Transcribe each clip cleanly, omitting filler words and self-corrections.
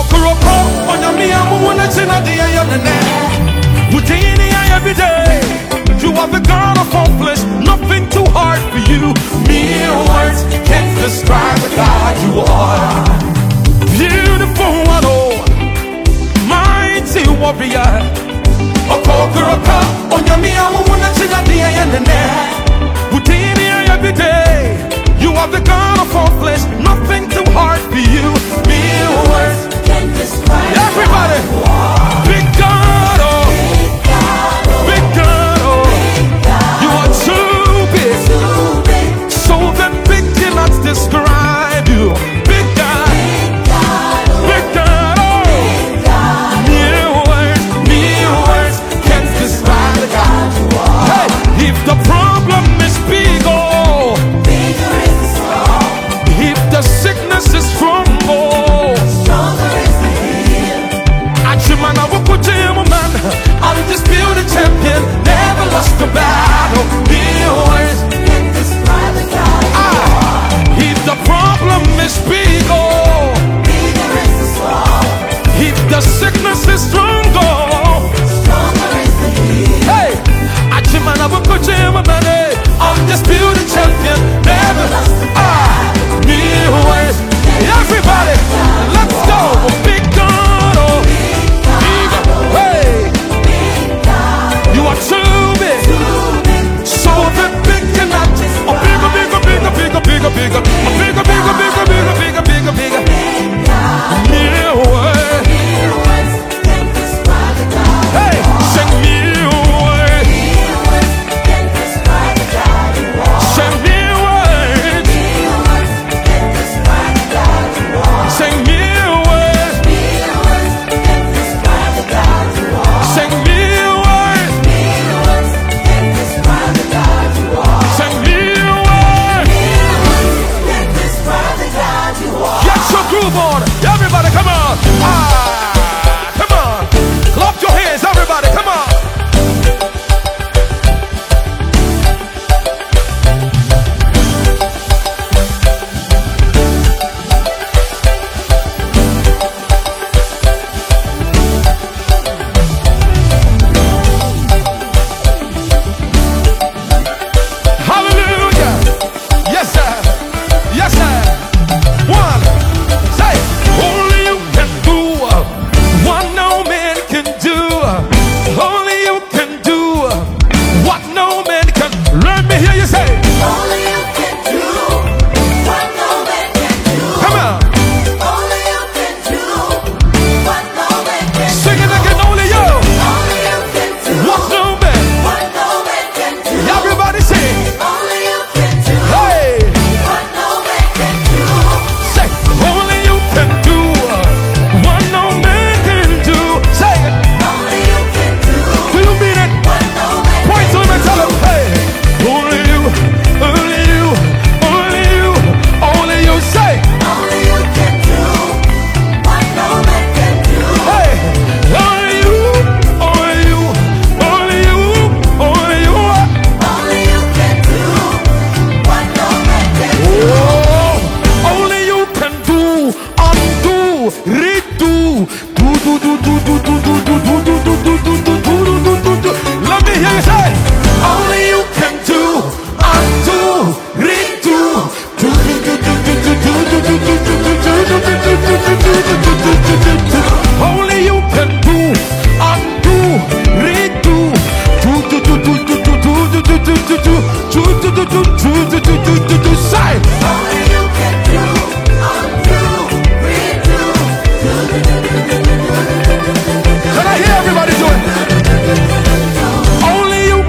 every day. You are the God of all flesh, nothing too hard for you. Mere words can't describe the God you are. Beautiful one, oh, mighty warrior. A conqueror, on your me, I want to see the end of the every day. You are the God of all flesh, nothing too hard for you. Mere words can't describe everybody. Big God, oh, big God, oh, you are too big, so that big cannot describe you. Big God, big God, oh, mere words can't describe the God you are. Hey, if the problem is big, oh, bigger is the storm. If the sickness is strong, oh, stronger is the heal. Achimana Wukujimu man, undisputed champion, never lost a battle. Mere words can't describe the God you are. If the problem is big, oh, bigger is the storm. If the sickness is strong, oh, stronger is the heal. Hey, Achimana Wukujimu man, undisputed champion, never lost a battle. Mere words, everybody, let's go. Big God, oh, big, hey, you are too big, so the big cannot. Oh, bigger, bigger, bigger, bigger, bigger, bigger, bigger, bigger, bigger, bigger, bigger, bigger, bigger. Mere words, hey, sing mere words, sing mere words, sing mere words, sing mere words, sing mere words. Get your groove on, everybody, come on. Ah, come on. Clap your hands, everybody, come on. Hallelujah. Yes, sir. Yes, sir. One. Say, only you can do what no man can do. Only you can do what no man can. Let me hear you say. Only you can do what no man can do. Come on. Only you can do what no man can do. Sing it again. Only you. Only you can do What no man. what no man can do. Everybody sing. Only you can do Hey. what no man can do. Say, only you can do what no man can do. Say it. Only you can do Do you mean it? what no man Point to him and tell him, hey, only you, only you, only you, only you. Say, Only you can do what no man can do. hey, only you, only you, only you, only you. Only you can do what no man can do. Oh, only you can do, undo, redo, do. Let me hear you say, only you can do, undo, redo, only you can do, undo, redo, say. Only you can do, undo, redo. Can I hear everybody do it? Only you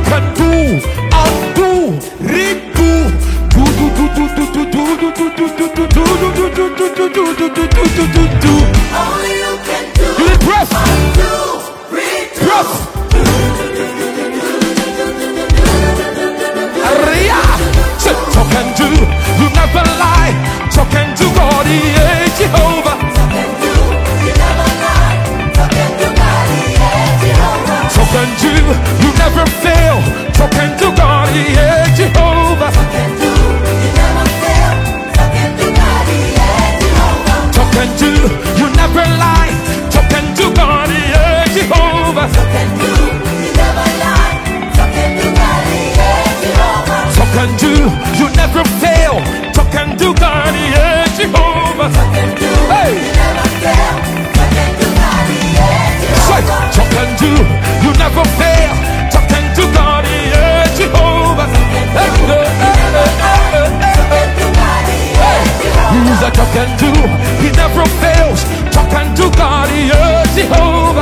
can do. He never fails. Talk and do God, yeah, Jehovah.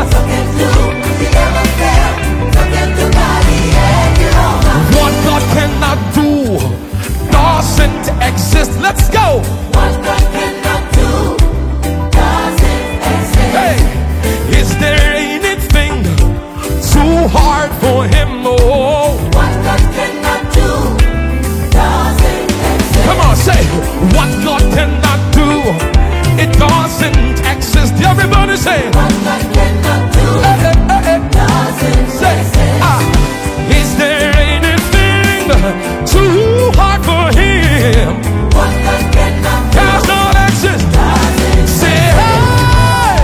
What God cannot do doesn't exist. Let's go. What God cannot do doesn't exist. Hey, is there anything too hard for him? Oh, What God cannot do doesn't exist. come on, say what God cannot do. It doesn't exist. Everybody say. What God cannot do doesn't Say, exist. is there anything too hard for him? What God cannot do Does not exist. doesn't Say, hey,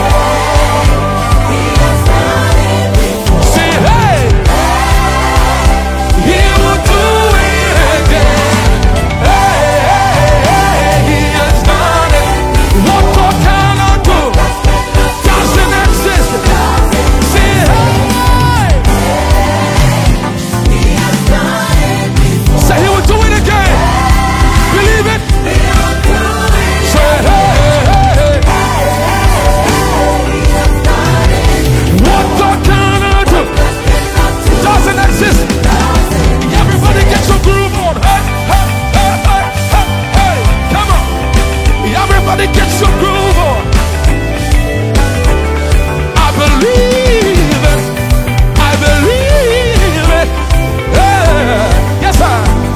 He has done it before. say, hey, he will do it again. Hey, hey, hey, he has done it. What God cannot do doesn't exist. Say, hey, He has done it before. say, he will do it again. Believe it. He will do it. Say, hey, hey, hey. He has done it. What God cannot do Cannot do doesn't exist. Everybody get your groove on. Hey, hey, hey, hey, hey, hey. Come on. Everybody get your groove on. I believe it. I believe it. Yeah. Yes, sir.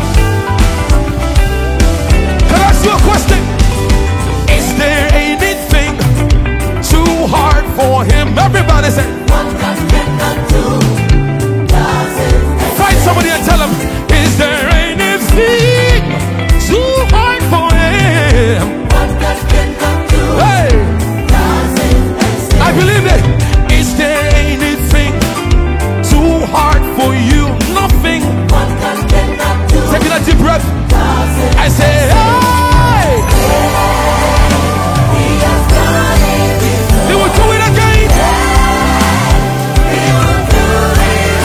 Can I ask you a question? Is there anything too hard for him? Everybody say. What God cannot do doesn't exist. Find somebody and tell them, is there anything too hard for him? What God cannot do Hey, doesn't exist. I believe it. Is there anything too hard for you? Nothing. What God cannot do Take a deep breath. doesn't I say, hey, He has done it before. he will do it again. He will do it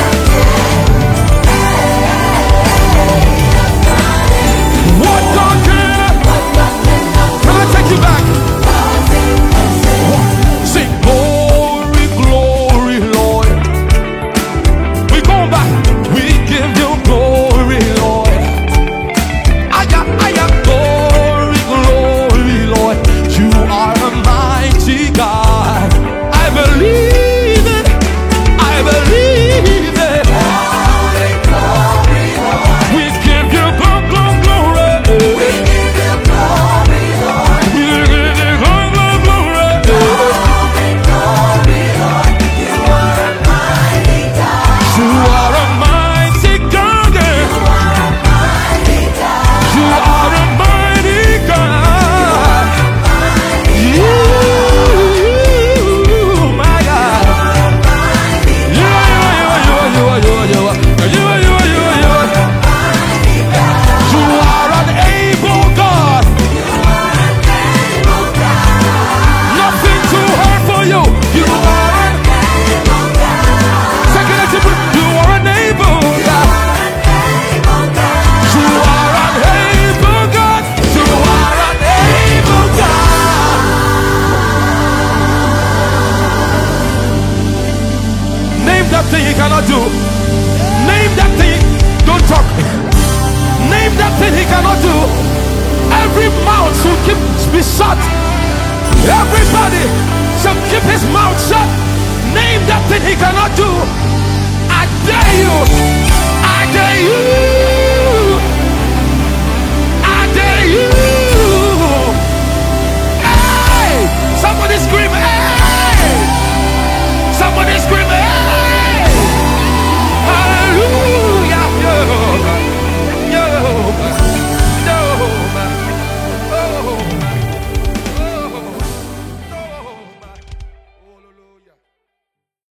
What God can. What God cannot Can I take you back? doesn't exist. Sing glory, glory, Lord. We go back. We give you glory, Lord. I got glory, glory, Lord. You are a mighty God. I believe it. I believe it. Glory, glory, Lord. We give you glory. We give you glory, Lord. We give you glory. Glory, glory, Lord. You are a mighty God. You are a mighty God. You are a mighty God. You are a mighty God. You, my God. Mighty You are an able God. able God. Nothing too hard for you. You are an Able God. second attribute. You are an able God. Able God. You are an able God. You are an able God. Name that thing he cannot do. Name that thing. Don't talk. Name that thing he cannot do. Every mouth should be shut. Everybody should keep his mouth shut. Name that thing he cannot do. I dare you.